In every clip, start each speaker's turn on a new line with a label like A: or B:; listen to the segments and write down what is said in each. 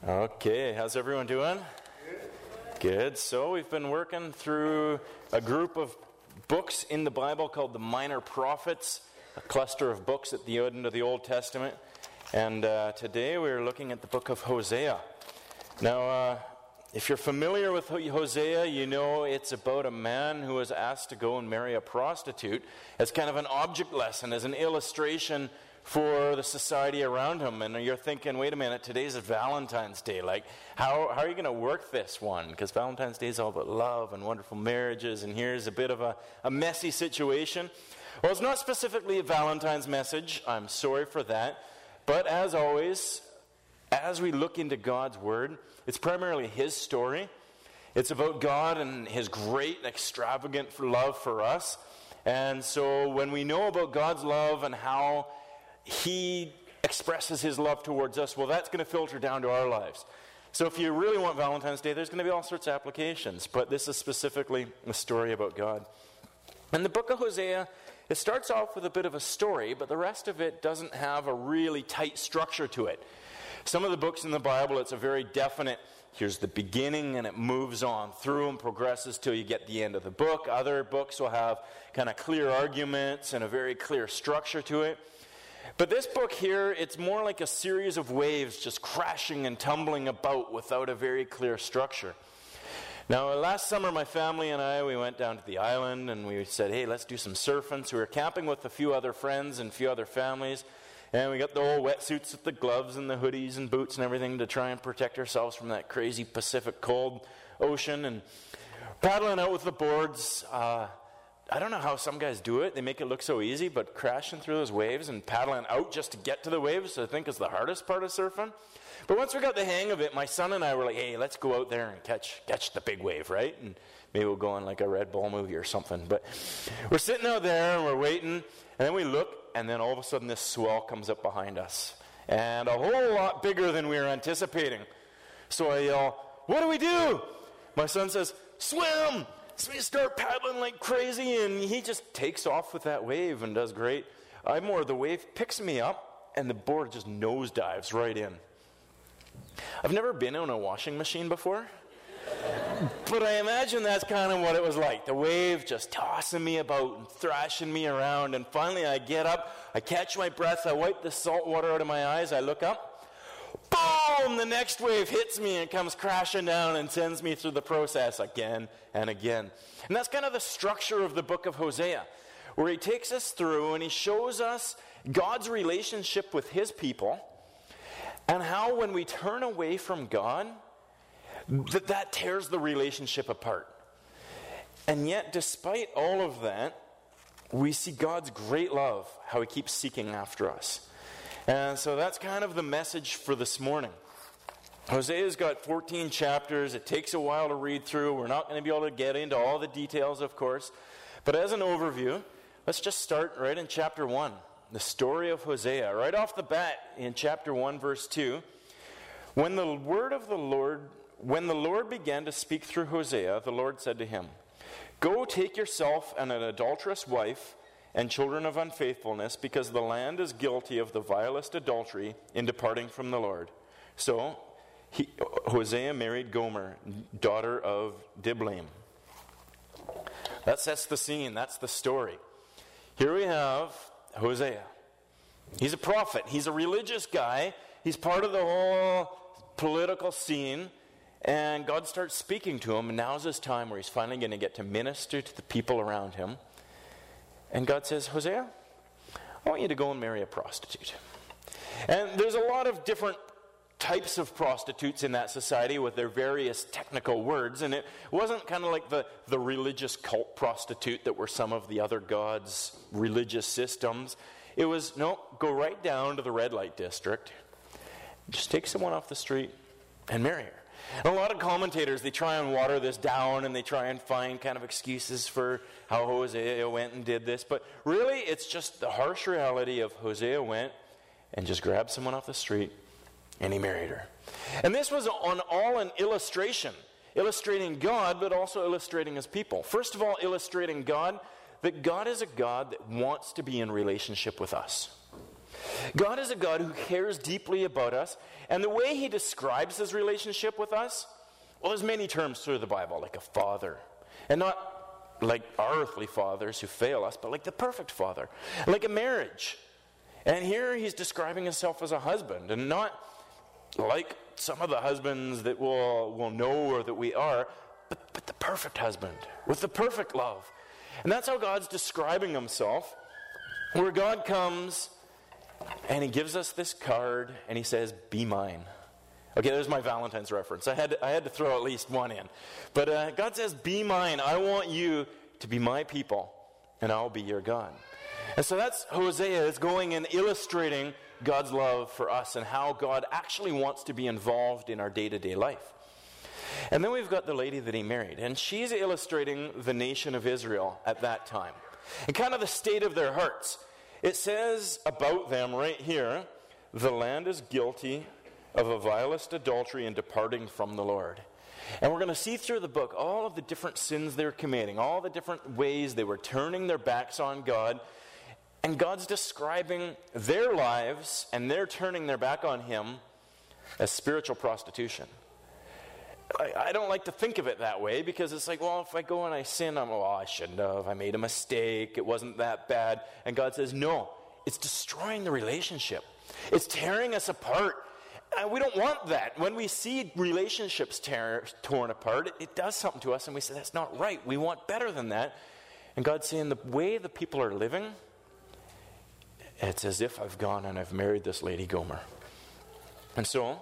A: Okay, how's everyone doing? Good. So we've been working through a group of books in the Bible called the Minor Prophets, a cluster of books at the end of the Old Testament. And today we're looking at the book of Hosea. Now, if you're familiar with Hosea, you know it's about a man who was asked to go and marry a prostitute as kind of an object lesson, as an illustration for the society around him. And you're thinking, wait a minute, today's Valentine's Day. Like, how are you going to work this one? Because Valentine's Day is all about love and wonderful marriages, and here's a bit of a messy situation. Well, it's not specifically a Valentine's message. I'm sorry for that. But as always, as we look into God's Word, it's primarily His story. It's about God and His great, extravagant love for us. And so when we know about God's love and how He expresses His love towards us, well, that's going to filter down to our lives. So if you really want Valentine's Day, there's going to be all sorts of applications. But this is specifically a story about God. And the book of Hosea, it starts off with a bit of a story, but the rest of it doesn't have a really tight structure to it. Some of the books in the Bible, it's a very definite, here's the beginning, and it moves on through and progresses till you get the end of the book. Other books will have kind of clear arguments and a very clear structure to it. But this book here, it's more like a series of waves just crashing and tumbling about without a very clear structure. Now, last summer, my family and I, we went down to the island, and we said, hey, let's do some surfing. So we were camping with a few other friends and a few other families. And we got the old wetsuits with the gloves and the hoodies and boots and everything to try and protect ourselves from that crazy Pacific cold ocean. And paddling out with the boards, I don't know how some guys do it. They make it look so easy, but crashing through those waves and paddling out just to get to the waves, I think is the hardest part of surfing. But once we got the hang of it, my son and I were like, hey, let's go out there and catch the big wave, right? And maybe we'll go on like a Red Bull movie or something. But we're sitting out there and we're waiting, and then we look, and then all of a sudden this swell comes up behind us. And a whole lot bigger than we were anticipating. So I yell, what do we do? My son says, swim! So we start paddling like crazy, and he just takes off with that wave and does great. The wave picks me up, and the board just nosedives right in. I've never been on a washing machine before, but I imagine that's kind of what it was like. The wave just tossing me about and thrashing me around, and finally I get up, I catch my breath, I wipe the salt water out of my eyes, I look up, boom! The next wave hits me and comes crashing down and sends me through the process again and again. And that's kind of the structure of the book of Hosea, where he takes us through and he shows us God's relationship with His people, and how when we turn away from God, that tears the relationship apart. And yet, despite all of that, we see God's great love, how He keeps seeking after us. And so that's kind of the message for this morning. Hosea's got 14 chapters. It takes a while to read through. We're not going to be able to get into all the details, of course. But as an overview, let's just start right in chapter 1. The story of Hosea. Right off the bat in chapter 1, verse 2. When the Lord began to speak through Hosea, the Lord said to him, go take yourself and an adulterous wife and children of unfaithfulness, because the land is guilty of the vilest adultery in departing from the Lord. So Hosea married Gomer, daughter of Diblaim. That sets the scene. That's the story. Here we have Hosea. He's a prophet. He's a religious guy. He's part of the whole political scene. And God starts speaking to him, and now's his time where he's finally going to get to minister to the people around him. And God says, Hosea, I want you to go and marry a prostitute. And there's a lot of different types of prostitutes in that society with their various technical words, and it wasn't kind of like the religious cult prostitute that were some of the other gods' religious systems. It was, no, go right down to the red light district, just take someone off the street and marry her. And a lot of commentators, they try and water this down, and they try and find kind of excuses for how Hosea went and did this, but really it's just the harsh reality of Hosea went and just grabbed someone off the street, and he married her. And this was all an illustration, illustrating God, but also illustrating His people. First of all, illustrating God, that God is a God that wants to be in relationship with us. God is a God who cares deeply about us, and the way he describes his relationship with us, well, there's many terms through the Bible, like a father, and not like our earthly fathers who fail us, but like the perfect father, like a marriage. And here he's describing himself as a husband, and not like some of the husbands that we'll know or that we are, but the perfect husband with the perfect love. And that's how God's describing himself, where God comes and he gives us this card and he says, "Be mine." Okay, there's my Valentine's reference. I had to throw at least one in. But God says, "Be mine. I want you to be my people, and I'll be your God." And so that's Hosea is going and illustrating God's love for us and how God actually wants to be involved in our day-to-day life. And then we've got the lady that he married, and she's illustrating the nation of Israel at that time and kind of the state of their hearts. It says about them right here, "The land is guilty of a vilest adultery and departing from the Lord." And we're going to see through the book all of the different sins they were committing, all the different ways they were turning their backs on God. And God's describing their lives and they're turning their back on him as spiritual prostitution. I don't like to think of it that way, because it's like, well, if I go and I sin, I shouldn't have. I made a mistake. It wasn't that bad. And God says, no, it's destroying the relationship. It's tearing us apart. And we don't want that. When we see relationships torn apart, it does something to us, and we say, that's not right. We want better than that. And God's saying, the way the people are living, it's as if I've gone and I've married this lady Gomer. And so,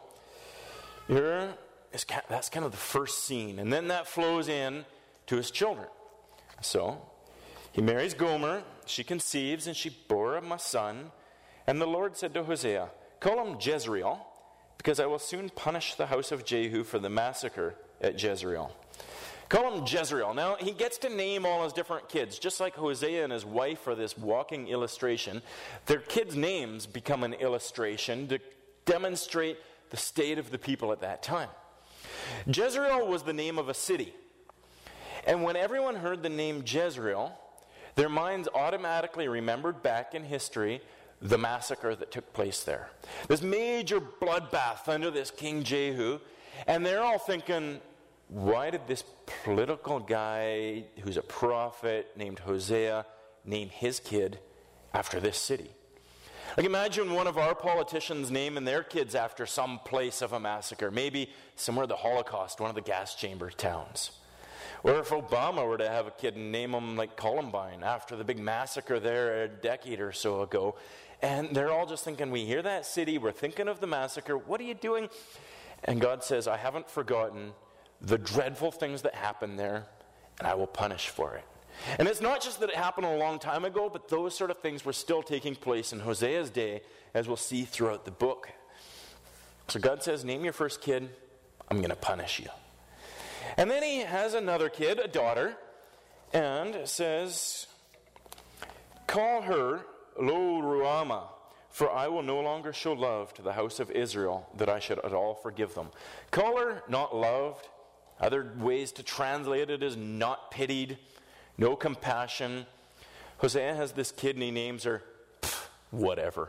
A: that's kind of the first scene. And then that flows in to his children. So, he marries Gomer, she conceives, and she bore him a son. And the Lord said to Hosea, "Call him Jezreel, because I will soon punish the house of Jehu for the massacre at Jezreel." Call him Jezreel. Now, he gets to name all his different kids. Just like Hosea and his wife are this walking illustration, their kids' names become an illustration to demonstrate the state of the people at that time. Jezreel was the name of a city. And when everyone heard the name Jezreel, their minds automatically remembered back in history the massacre that took place there. This major bloodbath under this King Jehu. And they're all thinking, why did this political guy who's a prophet named Hosea name his kid after this city? Like, imagine one of our politicians naming their kids after some place of a massacre, maybe somewhere the Holocaust, one of the gas chamber towns. Or if Obama were to have a kid and name him like Columbine after the big massacre there a decade or so ago. And they're all just thinking, we hear that city, we're thinking of the massacre, what are you doing? And God says, I haven't forgotten the dreadful things that happened there, and I will punish for it. And it's not just that it happened a long time ago, but those sort of things were still taking place in Hosea's day, as we'll see throughout the book. So God says, name your first kid, I'm going to punish you. And then he has another kid, a daughter, and says, call her Lo-Ruhamah, for I will no longer show love to the house of Israel, that I should at all forgive them. Call her not loved. Other ways to translate it is not pitied, no compassion. Hosea has this kid and he names her whatever.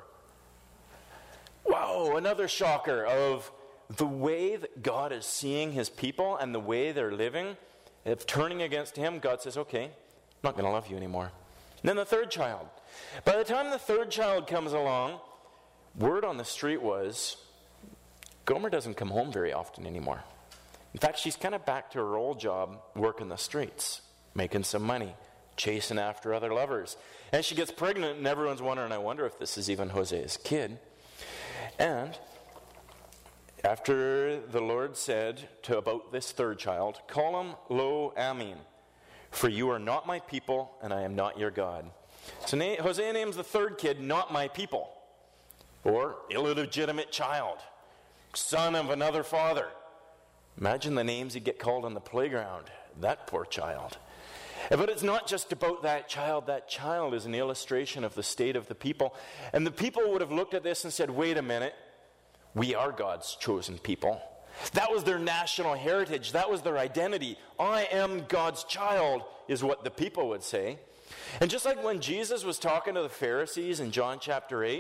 A: Wow, another shocker of the way that God is seeing his people and the way they're living. If turning against him, God says, okay, I'm not going to love you anymore. And then the third child. By the time the third child comes along, word on the street was, Gomer doesn't come home very often anymore. In fact, she's kind of back to her old job, working the streets, making some money, chasing after other lovers. And she gets pregnant, and everyone's wondering, I wonder if this is even Hosea's kid. And after the Lord said about this third child, call him Lo-Ammi, for you are not my people, and I am not your God. So Hosea names the third kid, not my people, or illegitimate child, son of another father. Imagine the names he'd get called on the playground. That poor child. But it's not just about that child. That child is an illustration of the state of the people. And the people would have looked at this and said, wait a minute, we are God's chosen people. That was their national heritage. That was their identity. I am God's child, is what the people would say. And just like when Jesus was talking to the Pharisees in John chapter 8,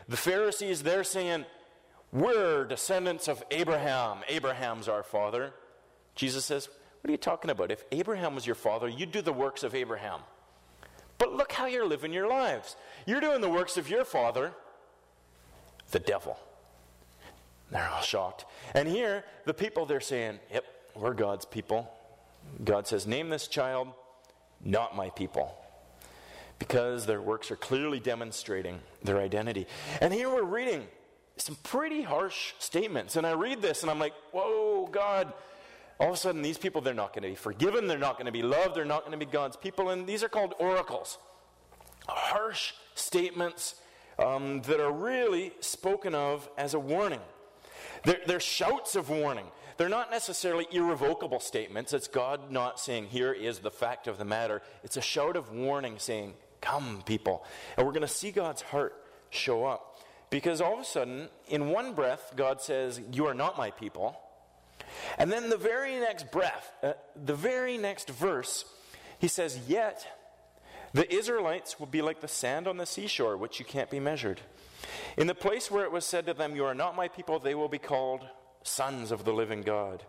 A: The Pharisees, they're saying, we're descendants of Abraham. Abraham's our father. Jesus says, what are you talking about? If Abraham was your father, you'd do the works of Abraham. But look how you're living your lives. You're doing the works of your father, the devil. They're all shocked. And here, the people, they're saying, yep, we're God's people. God says, name this child, not my people. Because their works are clearly demonstrating their identity. And here we're reading some pretty harsh statements. And I read this and I'm like, whoa, God. All of a sudden, these people, they're not going to be forgiven. They're not going to be loved. They're not going to be God's people. And these are called oracles. Harsh statements that are really spoken of as a warning. They're shouts of warning. They're not necessarily irrevocable statements. It's God not saying, here is the fact of the matter. It's a shout of warning saying, come, people. And we're going to see God's heart show up. Because all of a sudden, in one breath, God says, you are not my people. And then the very next breath, the very next verse, he says, yet the Israelites will be like the sand on the seashore, which you can't be measured. In the place where it was said to them, you are not my people, they will be called sons of the living God.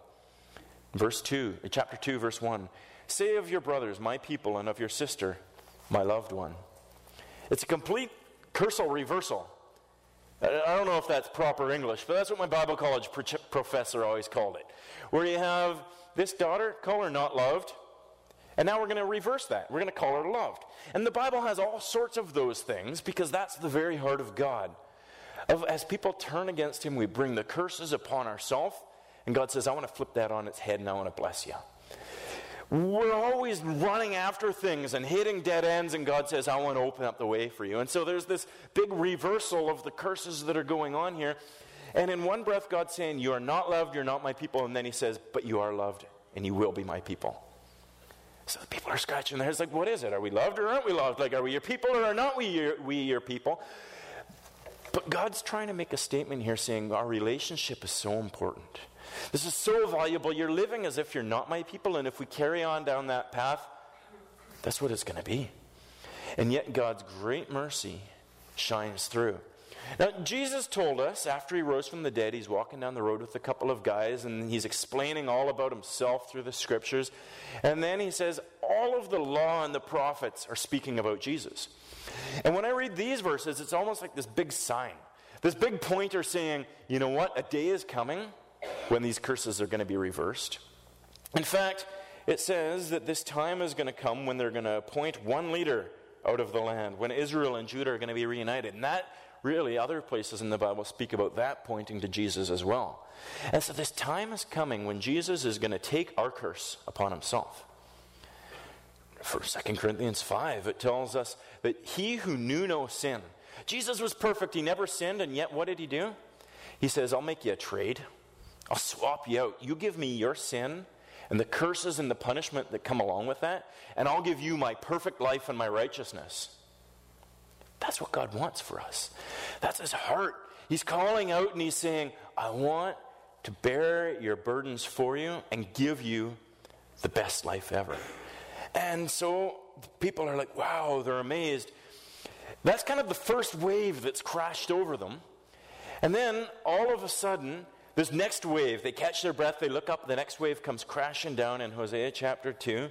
A: Chapter 2, verse 1. Say of your brothers, my people, and of your sister, my loved one. It's a complete cursal reversal. I don't know if that's proper English, but that's what my Bible college professor always called it. Where you have this daughter, call her not loved, and now we're going to reverse that. We're going to call her loved. And the Bible has all sorts of those things because that's the very heart of God. As people turn against him, we bring the curses upon ourselves, and God says, I want to flip that on its head and I want to bless you. We're always running after things and hitting dead ends, and God says, I want to open up the way for you. And so there's this big reversal of the curses that are going on here. And in one breath, God's saying, you are not loved, you're not my people. And then he says, but you are loved, and you will be my people. So the people are scratching their heads like, what is it? Are we loved or aren't we loved? Like, are we your people or are not we your people? But God's trying to make a statement here saying our relationship is so important. This is so valuable. You're living as if you're not my people, and if we carry on down that path, that's what it's going to be. And yet God's great mercy shines through. Now, Jesus told us after he rose from the dead, he's walking down the road with a couple of guys, and he's explaining all about himself through the scriptures. And then he says, all of the law and the prophets are speaking about Jesus. And when I read these verses, it's almost like this big sign, this big pointer saying, you know what, a day is coming when these curses are going to be reversed. In fact, it says that this time is going to come when they're going to appoint one leader out of the land, when Israel and Judah are going to be reunited. And that really, other places in the Bible speak about that pointing to Jesus as well. And so this time is coming when Jesus is going to take our curse upon himself. For 2 Corinthians 5, it tells us that he who knew no sin, Jesus was perfect, he never sinned, and yet what did he do? He says, I'll make you a trade. I'll swap you out. You give me your sin and the curses and the punishment that come along with that, and I'll give you my perfect life and my righteousness. That's what God wants for us. That's his heart. He's calling out and he's saying, I want to bear your burdens for you and give you the best life ever. And so people are like, wow, they're amazed. That's kind of the first wave that's crashed over them. And then all of a sudden, this next wave, they catch their breath, they look up, the next wave comes crashing down in Hosea chapter 2,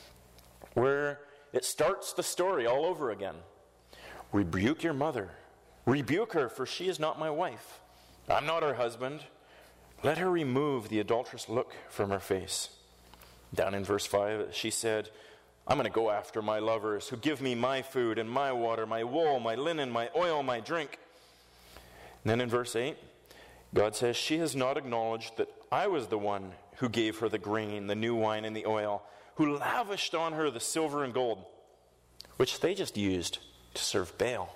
A: where it starts the story all over again. Rebuke your mother. Rebuke her, for she is not my wife. I'm not her husband. Let her remove the adulterous look from her face. Down in verse 5, she said, I'm going to go after my lovers who give me my food and my water, my wool, my linen, my oil, my drink. And then in verse 8, God says, she has not acknowledged that I was the one who gave her the grain, the new wine, and the oil, who lavished on her the silver and gold, which they just used to serve Baal.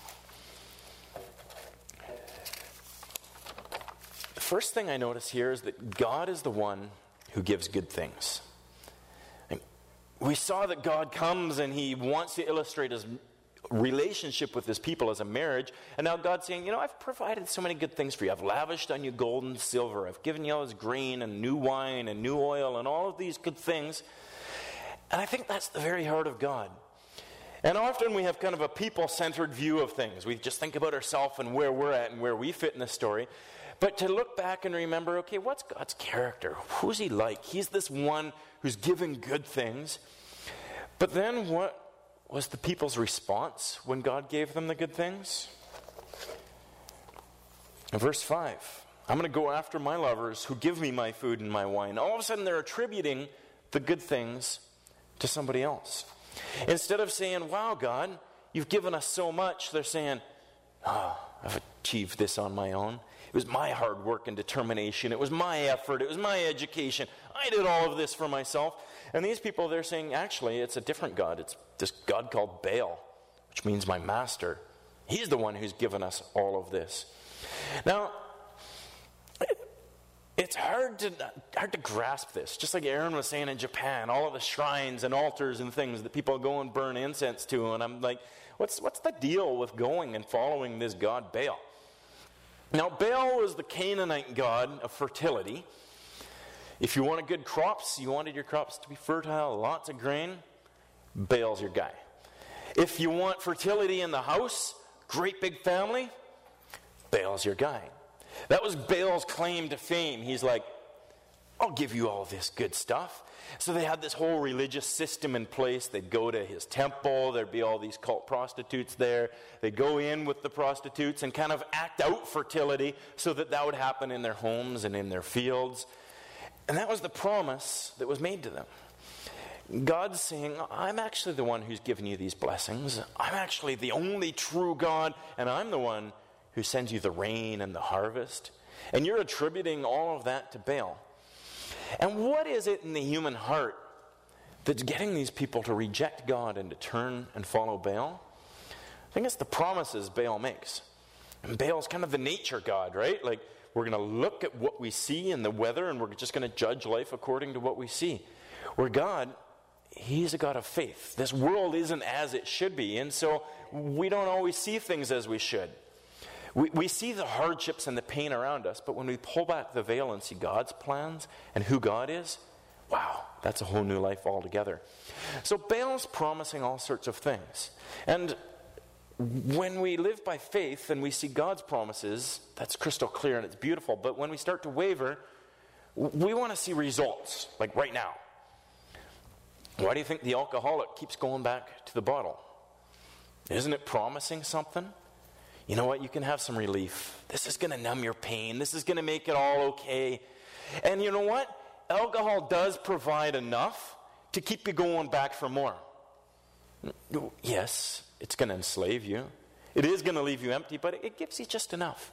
A: The first thing I notice here is that God is the one who gives good things. And we saw that God comes and he wants to illustrate his relationship with his people as a marriage. And now God's saying, I've provided so many good things for you. I've lavished on you gold and silver. I've given you all this grain and new wine and new oil and all of these good things. And I think that's the very heart of God. And often we have kind of a people-centered view of things. We just think about ourselves and where we're at and where we fit in the story. But to look back and remember, okay, what's God's character? Who's he like? He's this one who's giving good things. But then what was the people's response when God gave them the good things? In verse 5, I'm going to go after my lovers who give me my food and my wine. All of a sudden they're attributing the good things to somebody else. Instead of saying, wow, God, you've given us so much, they're saying, I've achieved this on my own. It was my hard work and determination. It was my effort. It was my education. I did all of this for myself. And these people, they're saying, actually, it's a different God. It's this God called Baal, which means my master. He's the one who's given us all of this. Now, it's hard to grasp this. Just like Aaron was saying in Japan, all of the shrines and altars and things that people go and burn incense to. And I'm like, what's the deal with going and following this god Baal? Now, Baal was the Canaanite god of fertility. If you wanted good crops, you wanted your crops to be fertile, lots of grain, Baal's your guy. If you want fertility in the house, great big family, Baal's your guy. That was Baal's claim to fame. He's like, I'll give you all this good stuff. So they had this whole religious system in place. They'd go to his temple. There'd be all these cult prostitutes there. They'd go in with the prostitutes and kind of act out fertility so that would happen in their homes and in their fields. And that was the promise that was made to them. God's saying, I'm actually the one who's given you these blessings. I'm actually the only true God, and I'm the one who sends you the rain and the harvest. And you're attributing all of that to Baal. And what is it in the human heart that's getting these people to reject God and to turn and follow Baal? I think it's the promises Baal makes. And Baal's kind of the nature god, right? Like, we're going to look at what we see in the weather and we're just going to judge life according to what we see. Where God, he's a God of faith. This world isn't as it should be, and so we don't always see things as we should. We see the hardships and the pain around us, but when we pull back the veil and see God's plans and who God is, wow, that's a whole new life altogether. So Baal's promising all sorts of things. And when we live by faith and we see God's promises, that's crystal clear and it's beautiful. But when we start to waver, we want to see results, like right now. Why do you think the alcoholic keeps going back to the bottle? Isn't it promising something? You know what? You can have some relief. This is going to numb your pain. This is going to make it all okay. And you know what? Alcohol does provide enough to keep you going back for more. Yes, it's going to enslave you. It is going to leave you empty, but it gives you just enough.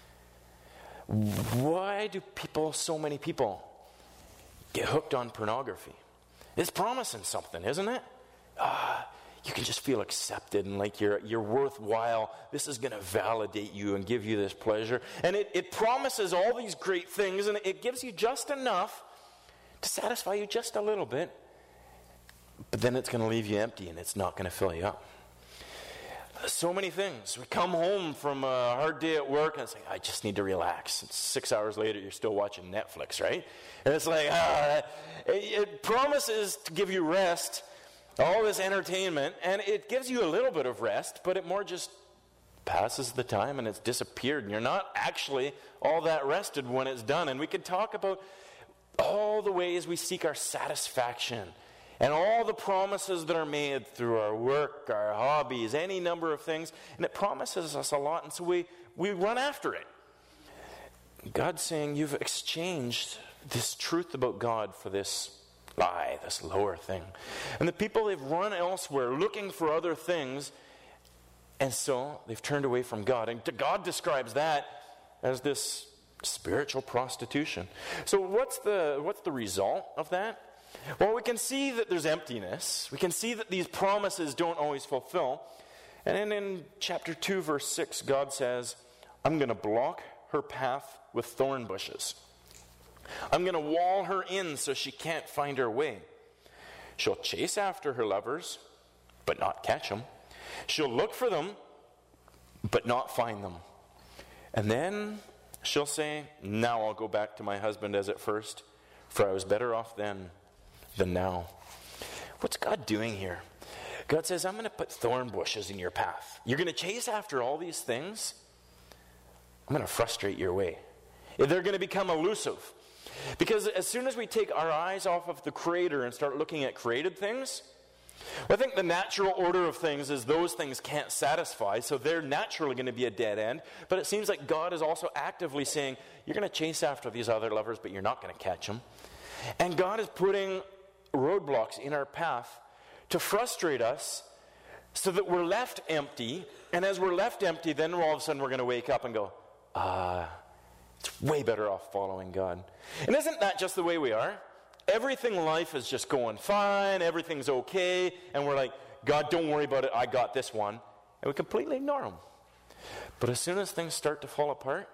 A: Why do so many people get hooked on pornography? It's promising something, isn't it? You can just feel accepted and like you're worthwhile. This is going to validate you and give you this pleasure. And it promises all these great things, and it gives you just enough to satisfy you just a little bit. But then it's going to leave you empty, and it's not going to fill you up. So many things. We come home from a hard day at work, and it's like, I just need to relax. And 6 hours later, you're still watching Netflix, right? And it's like, it promises to give you rest, all this entertainment, and it gives you a little bit of rest, but it more just passes the time and it's disappeared, and you're not actually all that rested when it's done. And we could talk about all the ways we seek our satisfaction and all the promises that are made through our work, our hobbies, any number of things, and it promises us a lot, and so we run after it. God's saying, you've exchanged this truth about God for this lie, this lower thing. And the people, they've run elsewhere looking for other things, and so they've turned away from God. And God describes that as this spiritual prostitution. So what's the result of that? Well, we can see that there's emptiness. We can see that these promises don't always fulfill. And then in chapter 2, verse 6, God says, I'm going to block her path with thorn bushes. I'm going to wall her in so she can't find her way. She'll chase after her lovers, but not catch them. She'll look for them, but not find them. And then she'll say, now I'll go back to my husband as at first, for I was better off then than now. What's God doing here? God says, I'm going to put thorn bushes in your path. You're going to chase after all these things. I'm going to frustrate your way. They're going to become elusive. Because as soon as we take our eyes off of the Creator and start looking at created things, well, I think the natural order of things is those things can't satisfy, so they're naturally going to be a dead end. But it seems like God is also actively saying, you're going to chase after these other lovers, but you're not going to catch them. And God is putting roadblocks in our path to frustrate us so that we're left empty. And as we're left empty, then all of a sudden we're going to wake up and go, it's way better off following God. And isn't that just the way we are? Everything in life is just going fine, everything's okay, and we're like, God, don't worry about it, I got this one. And we completely ignore him. But as soon as things start to fall apart,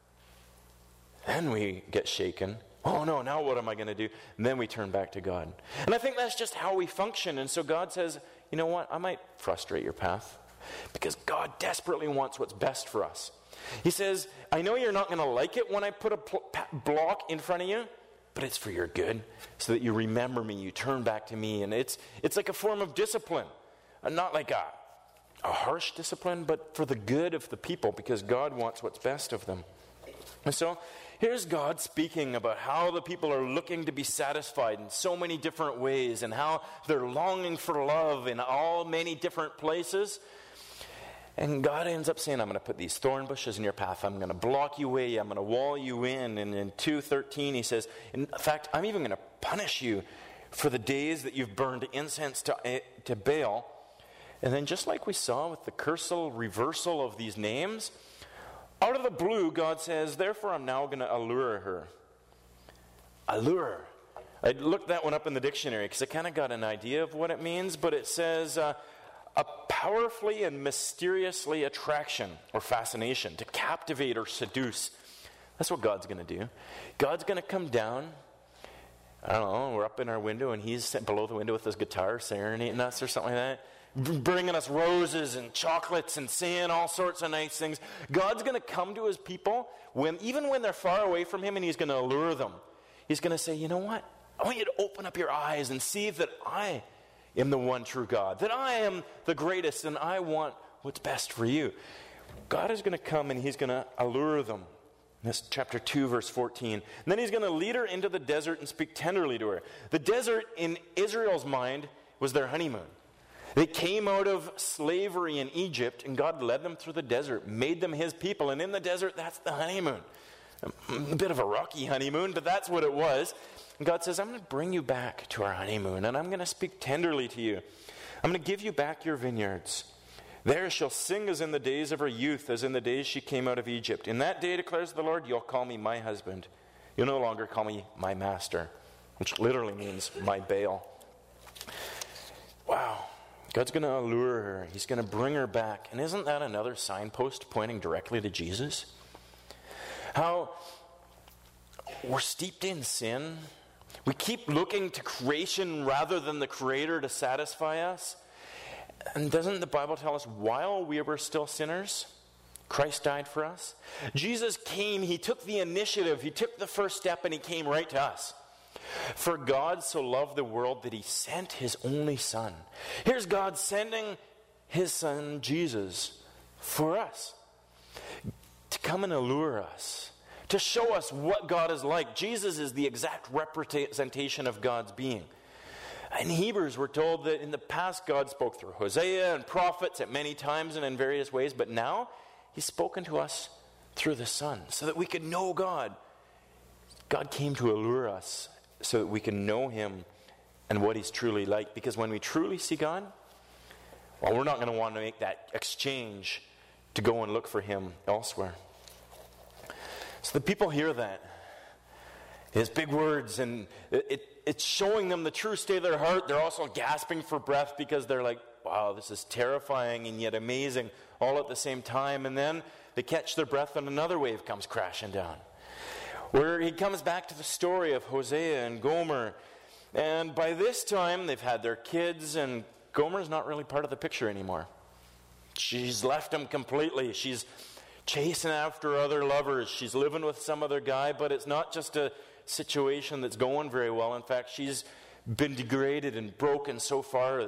A: then we get shaken. Oh no, now what am I going to do? And then we turn back to God. And I think that's just how we function. And so God says, you know what, I might frustrate your path, because God desperately wants what's best for us. He says, I know you're not going to like it when I put a block in front of you, but it's for your good, so that you remember me, you turn back to me. And it's like a form of discipline. Not like a harsh discipline, but for the good of the people, because God wants what's best of them. And so here's God speaking about how the people are looking to be satisfied in so many different ways, and how they're longing for love in all many different places. And God ends up saying, I'm going to put these thorn bushes in your path. I'm going to block you away. I'm going to wall you in. And in 2:13 he says, in fact, I'm even going to punish you for the days that you've burned incense to Baal. And then just like we saw with the cursal reversal of these names, out of the blue, God says, therefore I'm now going to allure her. Allure. I looked that one up in the dictionary because I kind of got an idea of what it means, but it says a powerfully and mysteriously attraction or fascination, to captivate or seduce. That's what God's going to do. God's going to come down. I don't know, we're up in our window and he's below the window with his guitar serenading us or something like that, bringing us roses and chocolates and saying all sorts of nice things. God's going to come to his people even when they're far away from him, and he's going to allure them. He's going to say, you know what? I want you to open up your eyes and see that I am the one true God, that I am the greatest, and I want what's best for you. God is going to come and he's going to allure them. That's chapter 2, verse 14. And then he's going to lead her into the desert and speak tenderly to her. The desert in Israel's mind was their honeymoon. They came out of slavery in Egypt, and God led them through the desert, made them his people, and in the desert, that's the honeymoon. A bit of a rocky honeymoon, but that's what it was. And God says, I'm going to bring you back to our honeymoon, and I'm going to speak tenderly to you. I'm going to give you back your vineyards. There she'll sing as in the days of her youth, as in the days she came out of Egypt. In that day, declares the Lord, you'll call me my husband. You'll no longer call me my master, which literally means my Baal. Wow. God's going to allure her. He's going to bring her back. And isn't that another signpost pointing directly to Jesus? How we're steeped in sin. We keep looking to creation rather than the Creator to satisfy us. And doesn't the Bible tell us while we were still sinners, Christ died for us? Jesus came, he took the initiative, he took the first step, and he came right to us. For God so loved the world that he sent his only Son. Here's God sending his Son, Jesus, for us. To come and allure us. To show us what God is like. Jesus is the exact representation of God's being. In Hebrews, we're told that in the past God spoke through Hosea and prophets at many times and in various ways, but now he's spoken to us through the Son so that we could know God. God came to allure us so that we can know him and what he's truly like. Because when we truly see God, well, we're not going to want to make that exchange to go and look for him elsewhere. So the people hear that. His big words, and it's showing them the true state of their heart. They're also gasping for breath because they're like, wow, this is terrifying and yet amazing all at the same time. And then they catch their breath and another wave comes crashing down. Where he comes back to the story of Hosea and Gomer. And by this time, they've had their kids, and Gomer's not really part of the picture anymore. She's left him completely. She's chasing after other lovers. She's living with some other guy, but it's not just a situation that's going very well. In fact, she's been degraded and broken so far that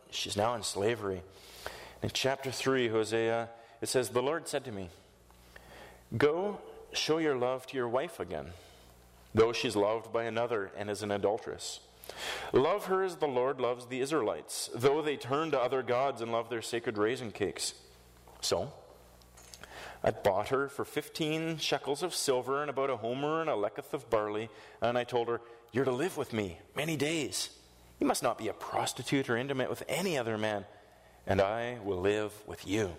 A: she's now in slavery. In chapter 3, Hosea, it says, "The Lord said to me, go show your love to your wife again, though she's loved by another and is an adulteress. Love her as the Lord loves the Israelites, though they turn to other gods and love their sacred raisin cakes." So I bought her for 15 shekels of silver and about a homer and a leketh of barley, and I told her, "You're to live with me many days. You must not be a prostitute or intimate with any other man, and I will live with you."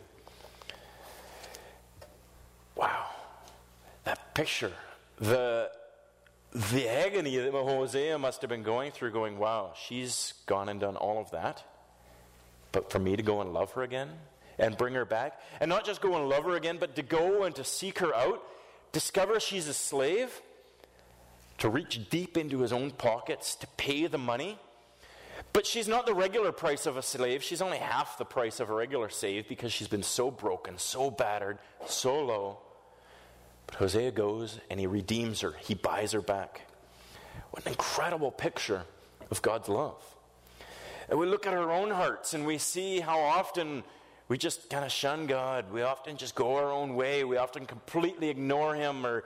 A: Wow. That picture, the agony that Hosea must have been going through, going, wow, she's gone and done all of that, but for me to go and love her again and bring her back, and not just go and love her again, but to go and to seek her out, discover she's a slave, to reach deep into his own pockets to pay the money. But she's not the regular price of a slave. She's only half the price of a regular slave because she's been so broken, so battered, so low. But Hosea goes and he redeems her. He buys her back. What an incredible picture of God's love. And we look at our own hearts and we see how often we just kind of shun God. We often just go our own way. We often completely ignore him or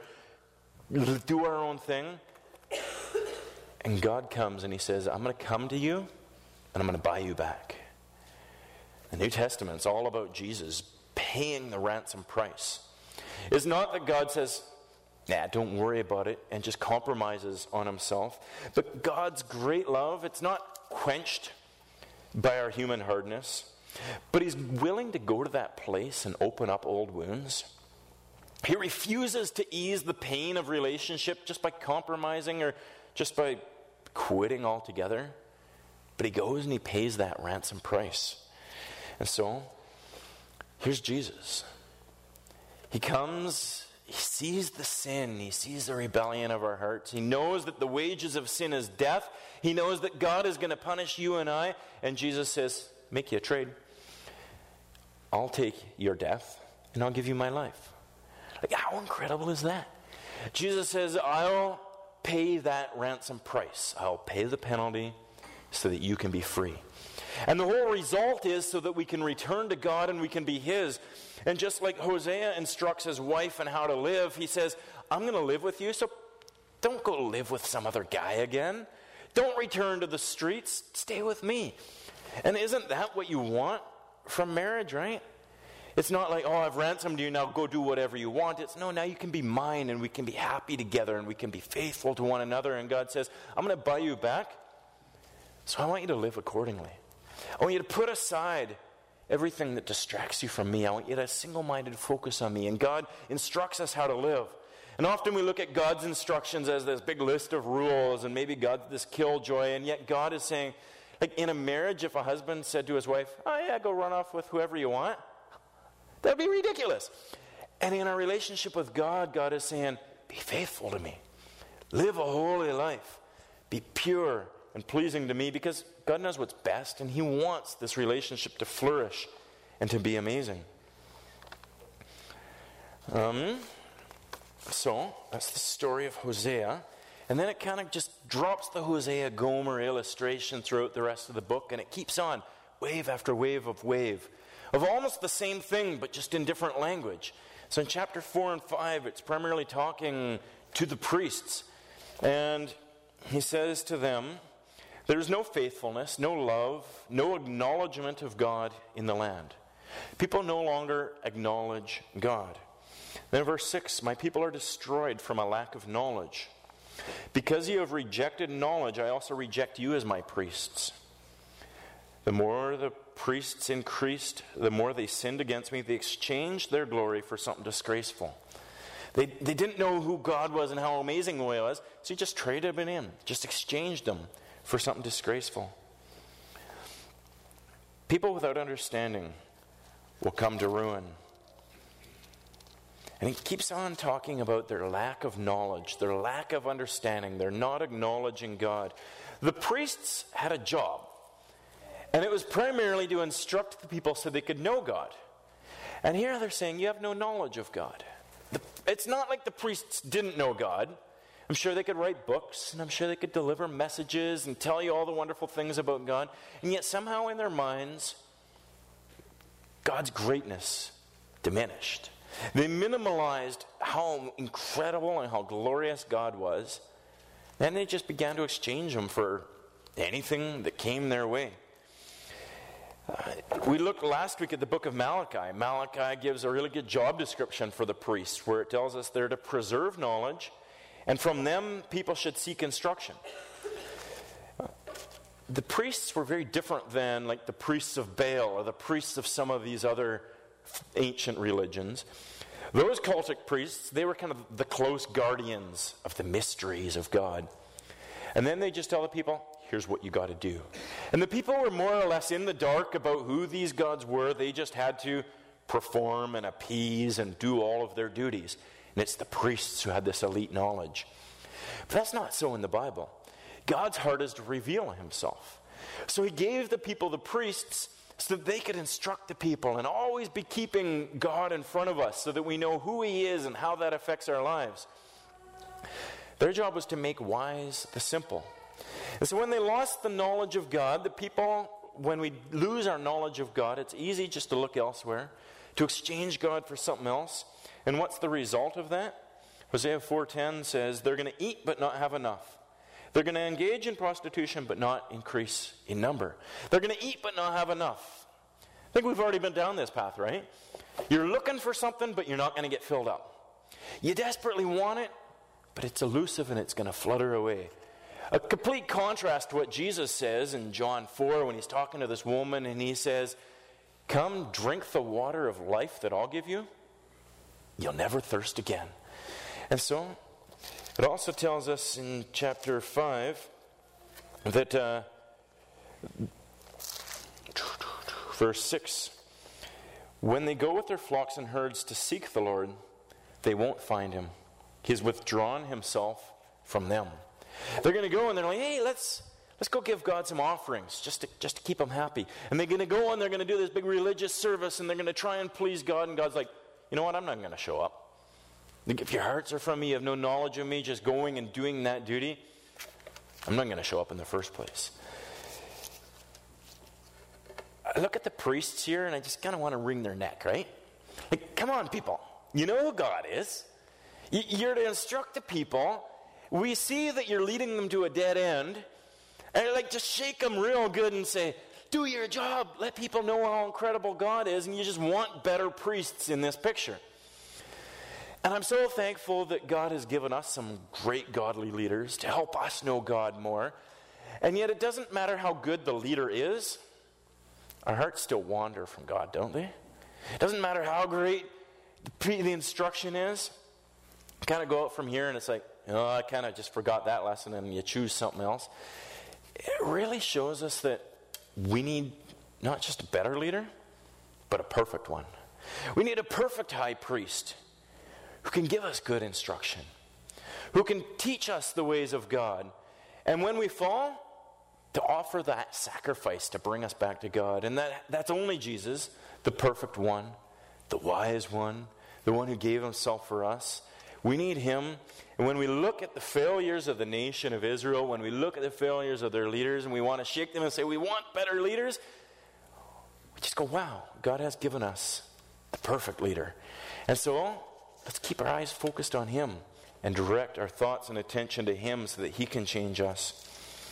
A: do our own thing. And God comes and he says, "I'm going to come to you and I'm going to buy you back." The New Testament's all about Jesus paying the ransom price. It's not that God says, "Nah, don't worry about it," and just compromises on himself. But God's great love, it's not quenched by our human hardness, but he's willing to go to that place and open up old wounds. He refuses to ease the pain of relationship just by compromising or just by quitting altogether. But he goes and he pays that ransom price. And so, here's Jesus. He comes, he sees the sin, he sees the rebellion of our hearts. He knows that the wages of sin is death. He knows that God is going to punish you and I. And Jesus says, "Make you a trade. I'll take your death and I'll give you my life." Like, how incredible is that? Jesus says, "I'll pay that ransom price. I'll pay the penalty so that you can be free." And the whole result is so that we can return to God and we can be his. And just like Hosea instructs his wife on how to live, he says, "I'm going to live with you, so don't go live with some other guy again. Don't return to the streets. Stay with me." And isn't that what you want from marriage, right? It's not like, "Oh, I've ransomed you, now go do whatever you want." It's, no, now you can be mine and we can be happy together and we can be faithful to one another. And God says, "I'm going to buy you back, so I want you to live accordingly. I want you to put aside everything that distracts you from me. I want you to single-minded focus on me." And God instructs us how to live. And often we look at God's instructions as this big list of rules, and maybe God's this killjoy, and yet God is saying, like in a marriage, if a husband said to his wife, "Oh yeah, go run off with whoever you want," that'd be ridiculous. And in our relationship with God, God is saying, "Be faithful to me. Live a holy life. Be pure and pleasing to me," because God knows what's best and he wants this relationship to flourish and to be amazing. So that's the story of Hosea. And then it kind of just drops the Hosea Gomer illustration throughout the rest of the book, and it keeps on, wave after wave of almost the same thing, but just in different language. So in chapter 4 and 5, it's primarily talking to the priests. And he says to them, "There is no faithfulness, no love, no acknowledgement of God in the land." People no longer acknowledge God. Then verse 6, "My people are destroyed from a lack of knowledge. Because you have rejected knowledge, I also reject you as my priests. The more the priests increased, the more they sinned against me. They exchanged their glory for something disgraceful." They didn't know who God was and how amazing he was, so he just traded him in, just exchanged them for something disgraceful. People without understanding will come to ruin. And he keeps on talking about their lack of knowledge, their lack of understanding. They're not acknowledging God. The priests had a job, and it was primarily to instruct the people so they could know God. And here they're saying, you have no knowledge of God. It's not like the priests didn't know God. I'm sure they could write books, and I'm sure they could deliver messages and tell you all the wonderful things about God. And yet somehow in their minds, God's greatness diminished. They minimalized how incredible and how glorious God was. And they just began to exchange him for anything that came their way. We looked last week at the book of Malachi. Malachi gives a really good job description for the priests, where it tells us they're to preserve knowledge, and from them people should seek instruction. The priests were very different than like the priests of Baal or the priests of some of these other ancient religions. Those cultic priests, they were kind of the close guardians of the mysteries of God. And then they just tell the people, here's what you got to do. And the people were more or less in the dark about who these gods were. They just had to perform and appease and do all of their duties. And it's the priests who had this elite knowledge. But that's not so in the Bible. God's heart is to reveal himself. So he gave the people the priests so that they could instruct the people and always be keeping God in front of us so that we know who he is and how that affects our lives. Their job was to make wise the simple. And so when they lost the knowledge of God, the people, when we lose our knowledge of God, it's easy just to look elsewhere, to exchange God for something else. And what's the result of that? Hosea 4:10 says, they're going to eat but not have enough. They're going to engage in prostitution but not increase in number. They're going to eat but not have enough. I think we've already been down this path, right? You're looking for something but you're not going to get filled up. You desperately want it, but it's elusive and it's going to flutter away. A complete contrast to what Jesus says in John 4 when he's talking to this woman and he says, come drink the water of life that I'll give you. You'll never thirst again. And so it also tells us in chapter 5 that verse 6, when they go with their flocks and herds to seek the Lord, they won't find him. He's withdrawn himself from them. They're going to go and they're like, hey, let's go give God some offerings just to keep him happy. And they're going to go and they're going to do this big religious service and they're going to try and please God. And God's like, you know what, I'm not going to show up. If your hearts are from me, you have no knowledge of me, just going and doing that duty, I'm not going to show up in the first place. I look at the priests here and I just kind of want to wring their neck, right? Like, come on, people. You know who God is. You're to instruct the people. We see that you're leading them to a dead end. And like, just shake them real good and say, do your job. Let people know how incredible God is. And you just want better priests in this picture. And I'm so thankful that God has given us some great godly leaders to help us know God more. And yet it doesn't matter how good the leader is. Our hearts still wander from God, don't they? It doesn't matter how great the instruction is. You kind of go out from here and it's like, oh, I kind of just forgot that lesson, and you choose something else. It really shows us that we need not just a better leader, but a perfect one. We need a perfect high priest who can give us good instruction, who can teach us the ways of God. And when we fall, to offer that sacrifice to bring us back to God. And that's only Jesus, the perfect one, the wise one, the one who gave himself for us. We need him. And when we look at the failures of the nation of Israel, when we look at the failures of their leaders, and we want to shake them and say, we want better leaders, we just go, wow, God has given us the perfect leader. And so, let's keep our eyes focused on him and direct our thoughts and attention to him so that he can change us.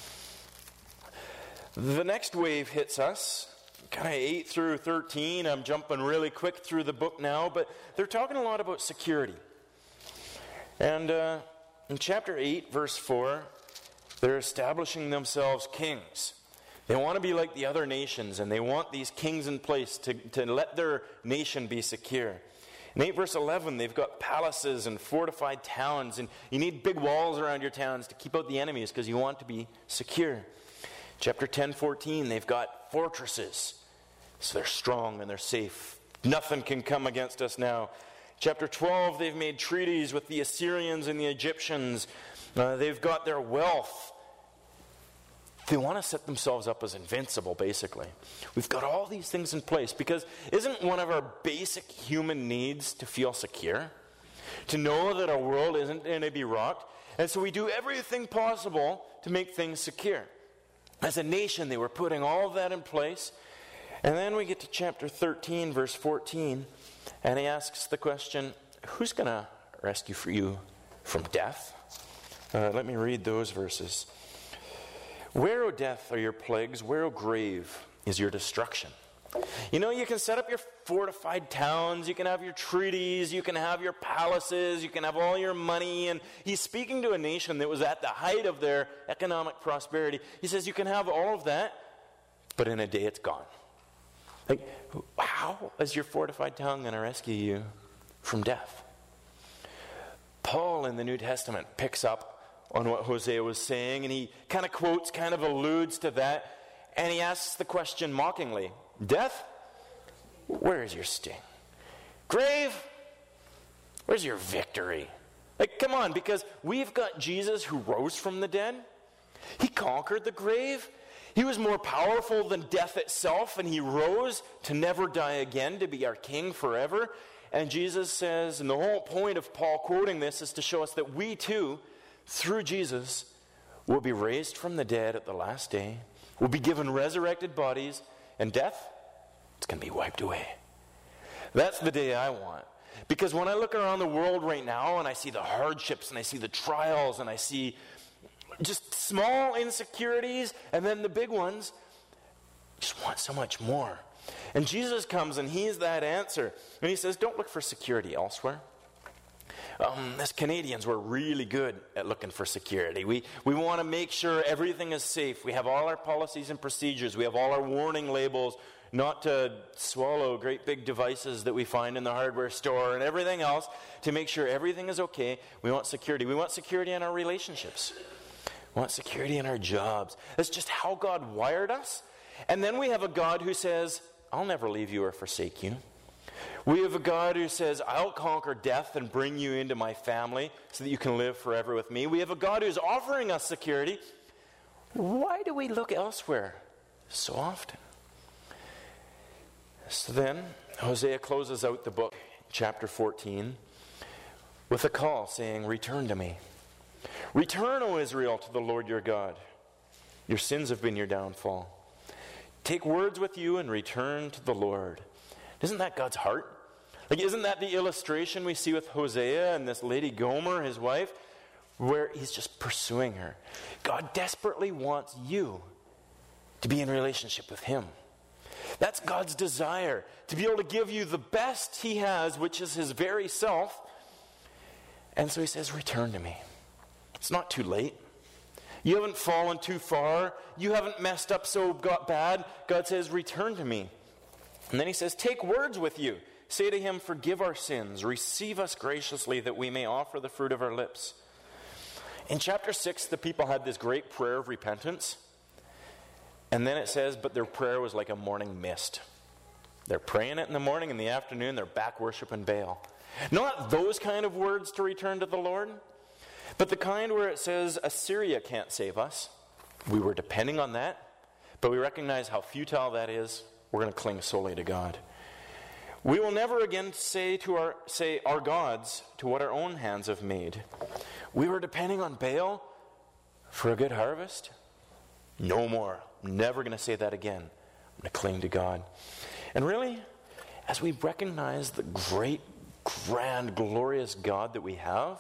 A: The next wave hits us, kind of 8 through 13. I'm jumping really quick through the book now, but they're talking a lot about security. And in chapter 8, verse 4, they're establishing themselves kings. They want to be like the other nations, and they want these kings in place to let their nation be secure. In 8 verse 11, they've got palaces and fortified towns, and you need big walls around your towns to keep out the enemies because you want to be secure. Chapter 10:14, they've got fortresses, so they're strong and they're safe. Nothing can come against us now. Chapter 12, they've made treaties with the Assyrians and the Egyptians. They've got their wealth. They want to set themselves up as invincible, basically. We've got all these things in place because isn't one of our basic human needs to feel secure? To know that our world isn't going to be rocked? And so we do everything possible to make things secure. As a nation, they were putting all of that in place. And then we get to chapter 13, verse 14, and he asks the question, who's going to rescue you from death? Let me read those verses. Where, O death, are your plagues? Where, O grave, is your destruction? You know, you can set up your fortified towns, you can have your treaties, you can have your palaces, you can have all your money. And he's speaking to a nation that was at the height of their economic prosperity. He says you can have all of that, but in a day it's gone. Like, how is your fortified town going to rescue you from death? Paul in the New Testament picks up on what Hosea was saying, and he kind of quotes, kind of alludes to that, and he asks the question mockingly, death, where is your sting? Grave, where's your victory? Like, come on, because we've got Jesus who rose from the dead. He conquered the grave. He was more powerful than death itself, and he rose to never die again, to be our king forever. And Jesus says, and the whole point of Paul quoting this is to show us that we too, through Jesus, will be raised from the dead at the last day. We'll be given resurrected bodies, and death, it's going to be wiped away. That's the day I want. Because when I look around the world right now, and I see the hardships, and I see the trials, and I see just small insecurities, and then the big ones, I just want so much more. And Jesus comes, and he's that answer. And he says, don't look for security elsewhere. As Canadians, we're really good at looking for security. We want to make sure everything is safe. We have all our policies and procedures. We have all our warning labels not to swallow great big devices that we find in the hardware store and everything else to make sure everything is okay. We want security. We want security in our relationships. We want security in our jobs. That's just how God wired us. And then we have a God who says, I'll never leave you or forsake you. We have a God who says, I'll conquer death and bring you into my family so that you can live forever with me. We have a God who's offering us security. Why do we look elsewhere so often? So then, Hosea closes out the book, chapter 14, with a call saying, return to me. Return, O Israel, to the Lord your God. Your sins have been your downfall. Take words with you and return to the Lord. Isn't that God's heart? Like, isn't that the illustration we see with Hosea and this lady Gomer, his wife, where he's just pursuing her? God desperately wants you to be in relationship with him. That's God's desire, to be able to give you the best he has, which is his very self. And so he says, return to me. It's not too late. You haven't fallen too far. You haven't messed up so bad. God says, return to me. And then he says, take words with you. Say to him, forgive our sins. Receive us graciously that we may offer the fruit of our lips. In chapter 6, the people had this great prayer of repentance. And then it says, but their prayer was like a morning mist. They're praying it in the morning, in the afternoon, they're back worshiping Baal. Not those kind of words to return to the Lord, but the kind where it says, Assyria can't save us. We were depending on that, but we recognize how futile that is. We're going to cling solely to God. We will never again say our gods to what our own hands have made. We were depending on Baal for a good harvest. No more. I'm never going to say that again. I'm going to cling to God. And really, as we recognize the great, grand, glorious God that we have,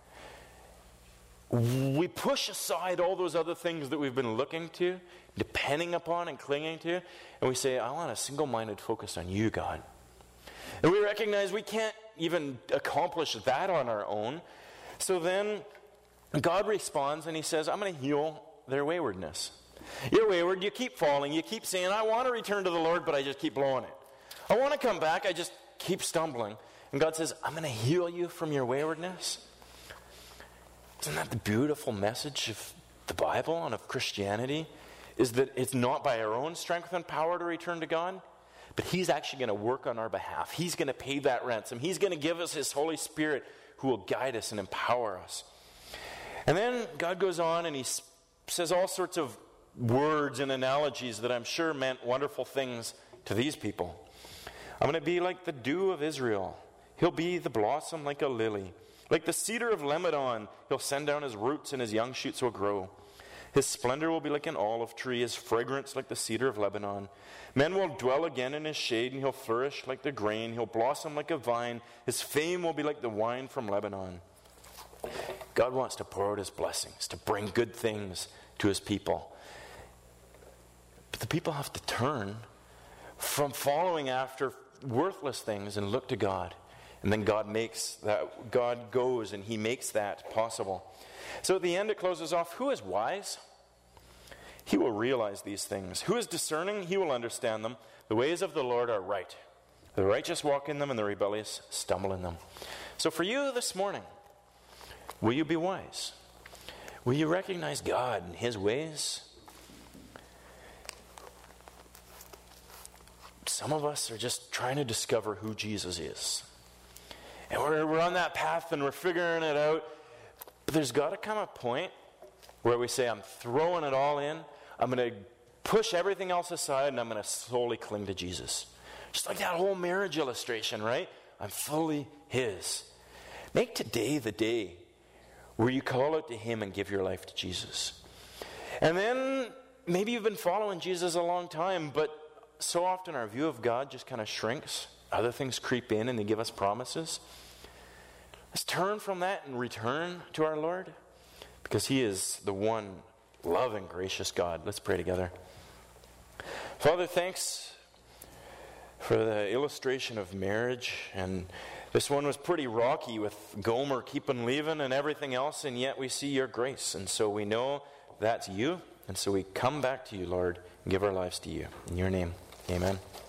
A: we push aside all those other things that we've been looking to, depending upon and clinging to, and we say, I want a single-minded focus on you, God. And we recognize we can't even accomplish that on our own. So then God responds and he says, I'm going to heal their waywardness. You're wayward, you keep falling, you keep saying, I want to return to the Lord, but I just keep blowing it. I want to come back, I just keep stumbling. And God says, I'm going to heal you from your waywardness. Isn't that the beautiful message of the Bible and of Christianity? Is that it's not by our own strength and power to return to God, but he's actually going to work on our behalf. He's going to pay that ransom. He's going to give us his Holy Spirit who will guide us and empower us. And then God goes on and he says all sorts of words and analogies that I'm sure meant wonderful things to these people. I'm going to be like the dew of Israel. He'll be the blossom like a lily. Like the cedar of Lebanon, he'll send down his roots and his young shoots will grow. His splendor will be like an olive tree, his fragrance like the cedar of Lebanon. Men will dwell again in his shade, and he'll flourish like the grain. He'll blossom like a vine. His fame will be like the wine from Lebanon. God wants to pour out his blessings, to bring good things to his people. But the people have to turn from following after worthless things and look to God. And then God goes and he makes that possible. So at the end it closes off, who is wise? He will realize these things. Who is discerning? He will understand them. The ways of the Lord are right. The righteous walk in them, and the rebellious stumble in them. So for you this morning, will you be wise? Will you recognize God and his ways? Some of us are just trying to discover who Jesus is. And we're on that path and we're figuring it out. But there's got to come a point where we say, I'm throwing it all in. I'm going to push everything else aside and I'm going to solely cling to Jesus. Just like that whole marriage illustration, right? I'm fully his. Make today the day where you call out to him and give your life to Jesus. And then maybe you've been following Jesus a long time, but so often our view of God just kind of shrinks. Other things creep in and they give us promises. Let's turn from that and return to our Lord, because he is the one loving, gracious God. Let's pray together. Father, thanks for the illustration of marriage. And this one was pretty rocky with Gomer keeping leaving and everything else, and yet we see your grace. And so we know that's you. And so we come back to you, Lord, and give our lives to you. In your name, amen.